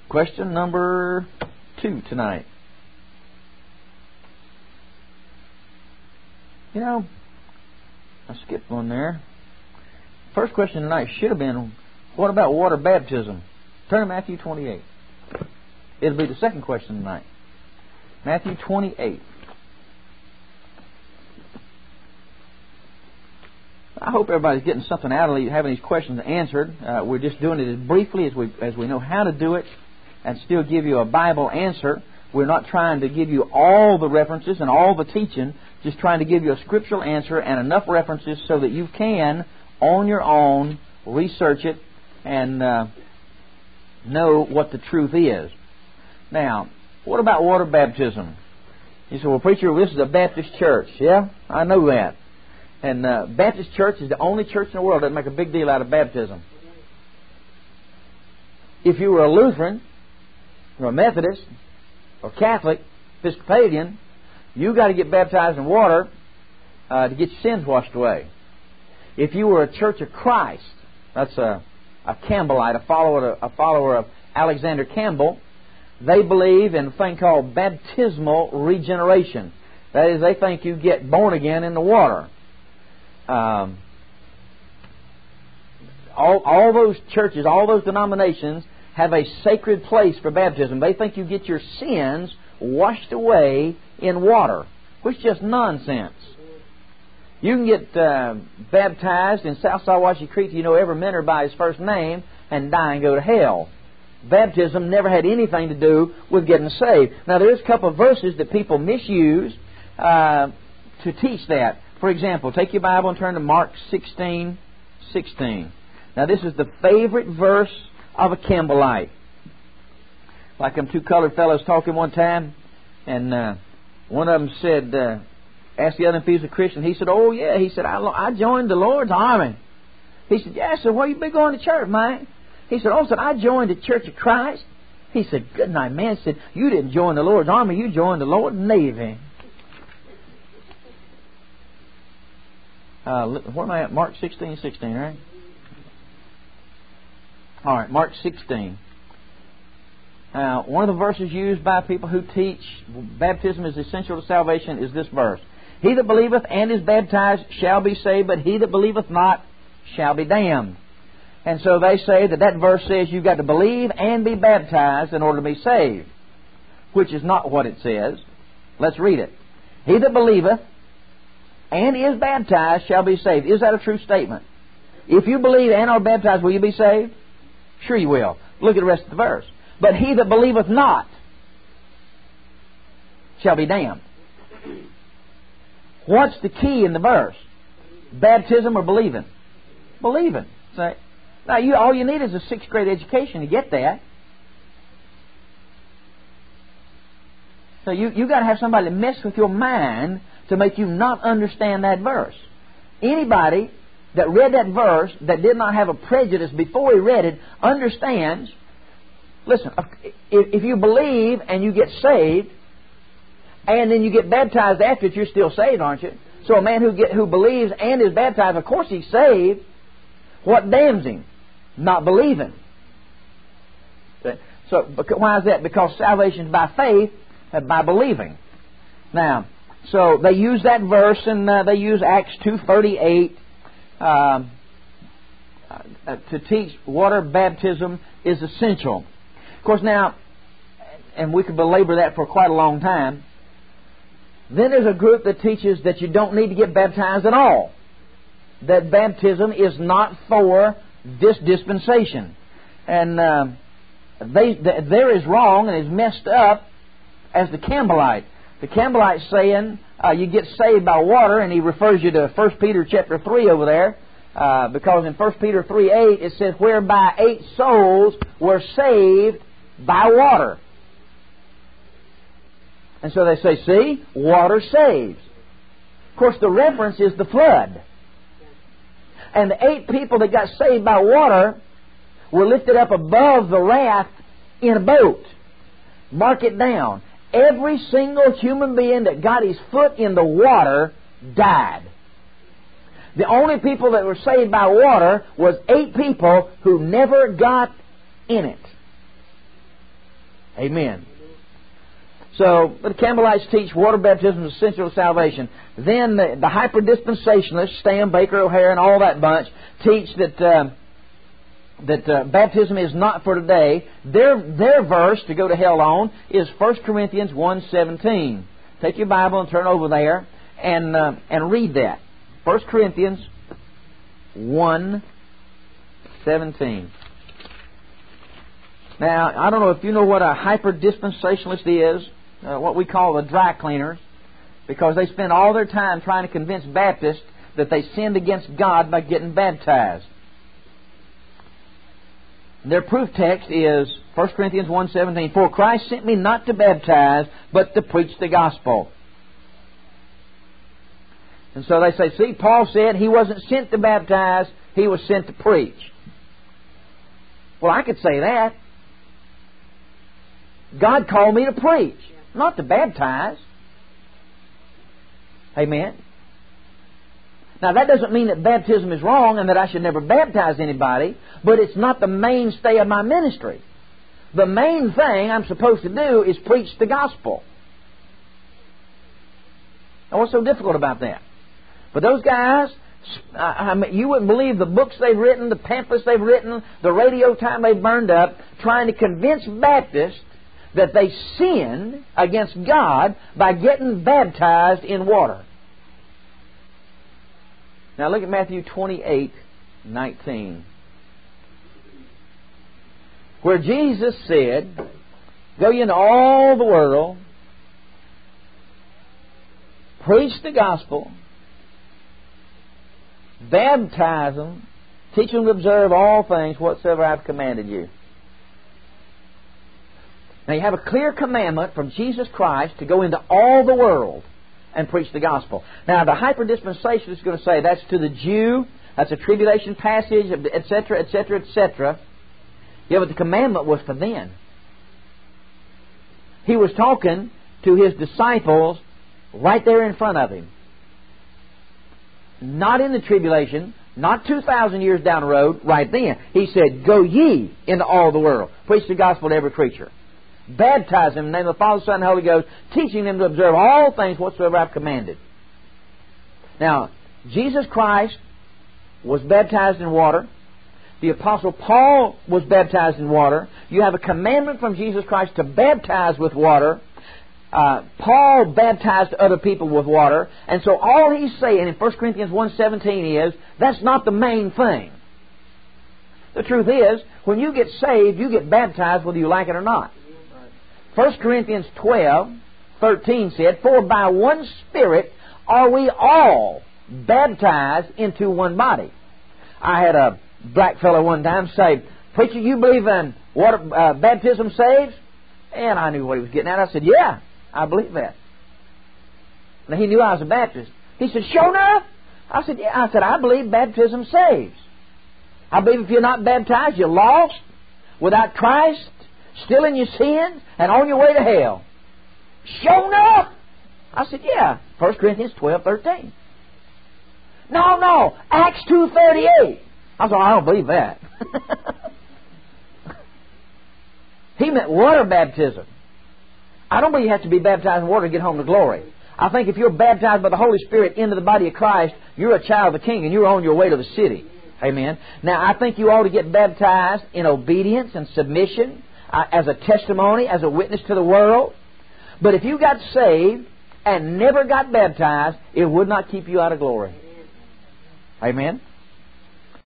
Question number 2 tonight. You know, I skipped one there. First question tonight should have been, what about water baptism? Turn to Matthew 28. It'll be the second question tonight. Matthew 28. I hope everybody's getting something out of having these questions answered. We're just doing it as briefly as we know how to do it and still give you a Bible answer. We're not trying to give you all the references and all the teaching, just trying to give you a scriptural answer and enough references so that you can, on your own, research it and know what the truth is. Now, what about water baptism? You say, well, preacher, this is a Baptist church. Yeah, I know that. And Baptist church is the only church in the world that make a big deal out of baptism. If you were a Lutheran, or a Methodist, or Catholic, Episcopalian, you got to get baptized in water to get your sins washed away. If you were a Church of Christ, that's a Campbellite, a follower of Alexander Campbell, they believe in a thing called baptismal regeneration. That is, they think you get born again in the water. All those churches, all those denominations have a sacred place for baptism. They think you get your sins washed away in water, which is just nonsense. You can get baptized in South Salwashi Creek, you know every minner by his first name, and die and go to hell. Baptism never had anything to do with getting saved. Now, there's a couple of verses that people misuse to teach that. For example, take your Bible and turn to Mark 16:16. Now, this is the favorite verse of a Campbellite. Like them two colored fellows talking one time, and one of them said, asked the other if he was a Christian. He said, oh, yeah. He said, I joined the Lord's army. He said, yeah, so where you been going to church, man? He said, I joined the Church of Christ. He said, good night, man. He said, you didn't join the Lord's army, you joined the Lord's Navy. Where am I at? Mark 16:16, right? All right, Mark 16. Now, one of the verses used by people who teach baptism is essential to salvation is this verse. He that believeth and is baptized shall be saved, but he that believeth not shall be damned. And so they say that verse says you've got to believe and be baptized in order to be saved, which is not what it says. Let's read it. He that believeth and is baptized shall be saved. Is that a true statement? If you believe and are baptized, will you be saved? Sure you will. Look at the rest of the verse. But he that believeth not shall be damned. What's the key in the verse? Baptism or believing? Believing. So, now, all you need is a 6th grade education to get that. So you got to have somebody to mess with your mind to make you not understand that verse. Anybody that read that verse that did not have a prejudice before he read it understands. Listen, if you believe and you get saved, and then you get baptized after it, you're still saved, aren't you? So a man who believes and is baptized, of course he's saved. What damns him? Not believing. So why is that? Because salvation is by faith and by believing. Now, so they use that verse, and they use Acts 2:38 to teach water baptism is essential. Of course, now, and we could belabor that for quite a long time. Then there's a group that teaches that you don't need to get baptized at all. That baptism is not for this dispensation. And they're as wrong and as messed up as the Campbellite. The Campbellite's saying you get saved by water, and he refers you to 1 Peter chapter 3 over there, because in 1 Peter 3:8 it says, whereby 8 souls were saved by water. And so they say, see, water saves. Of course, the reference is the flood. And the 8 people that got saved by water were lifted up above the raft in a boat. Mark it down. Every single human being that got his foot in the water died. The only people that were saved by water was 8 people who never got in it. Amen. So, the Campbellites teach water baptism is essential to salvation. Then the hyper-dispensationalists, Stam, Baker, O'Hare, and all that bunch, teach that baptism is not for today. Their verse to go to hell on is 1 Corinthians 1:17. Take your Bible and turn over there and read that. 1 Corinthians 1:17. Now, I don't know if you know what a hyper-dispensationalist is, what we call the dry cleaners, because they spend all their time trying to convince Baptists that they sinned against God by getting baptized. Their proof text is 1 Corinthians 1:17. For Christ sent me not to baptize, but to preach the gospel. And so they say, see, Paul said he wasn't sent to baptize, he was sent to preach. Well, I could say that. God called me to preach, not to baptize. Amen. Now, that doesn't mean that baptism is wrong and that I should never baptize anybody, but it's not the mainstay of my ministry. The main thing I'm supposed to do is preach the gospel. Now, what's so difficult about that? But those guys, you wouldn't believe the books they've written, the pamphlets they've written, the radio time they've burned up, trying to convince Baptists that they sinned against God by getting baptized in water. Now look at Matthew 28:19, where Jesus said, go ye into all the world, preach the gospel, baptize them, teach them to observe all things whatsoever I've commanded you. Now you have a clear commandment from Jesus Christ to go into all the world and preach the gospel. Now the hyper-dispensationalist is going to say that's to the Jew, that's a tribulation passage, etc., etc., etc. Yeah, but the commandment was for then. He was talking to His disciples right there in front of Him. Not in the tribulation, not 2,000 years down the road, right then. He said, go ye into all the world, preach the gospel to every creature. Baptize them in the name of the Father, Son, and Holy Ghost, teaching them to observe all things whatsoever I've commanded. Now, Jesus Christ was baptized in water. The Apostle Paul was baptized in water. You have a commandment from Jesus Christ to baptize with water. Paul baptized other people with water. And so all he's saying in 1 Corinthians 1:17 is, that's not the main thing. The truth is, when you get saved, you get baptized whether you like it or not. 1 Corinthians 12:13 said, for by one Spirit are we all baptized into one body. I had a black fellow one time say, preacher, you believe in water baptism saves? And I knew what he was getting at. I said, yeah, I believe that. Now he knew I was a Baptist. He said, sure enough? I said, yeah. I said, I believe baptism saves. I believe if you're not baptized, you're lost, without Christ, still in your sins, and on your way to hell. Sure enough? I said, yeah. 1 Corinthians 12:13. No, Acts 2:38. I said, I don't believe that. He meant water baptism. I don't believe you have to be baptized in water to get home to glory. I think if you're baptized by the Holy Spirit into the body of Christ, you're a child of the King and you're on your way to the city. Amen. Now, I think you ought to get baptized in obedience and submission, as a testimony, as a witness to the world. But if you got saved and never got baptized, it would not keep you out of glory. Amen.